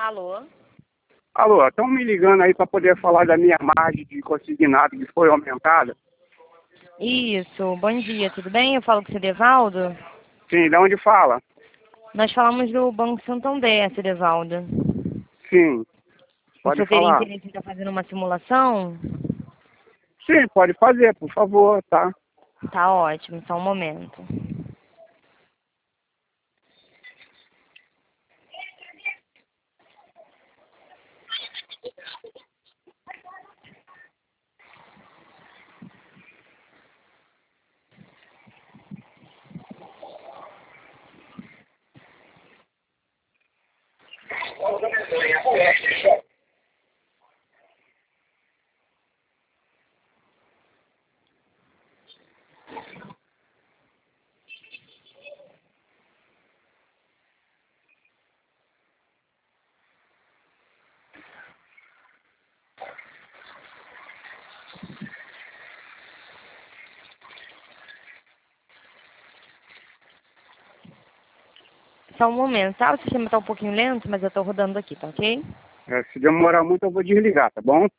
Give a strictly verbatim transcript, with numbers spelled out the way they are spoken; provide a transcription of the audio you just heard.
Alô? Alô, estão me ligando aí para poder falar da minha margem de consignado que foi aumentada? Isso, bom dia, tudo bem? Eu falo com o Cedevaldo. Sim, de onde fala? Nós falamos do Banco Santander, Cedevaldo. Sim, pode Você teria falar. interesse em estar fazendo uma simulação? Sim, pode fazer, por favor, tá? Tá ótimo, só um momento. Só um momento, tá? O sistema tá um pouquinho lento, mas eu tô rodando aqui, tá ok? É, se demorar muito eu vou desligar, tá bom?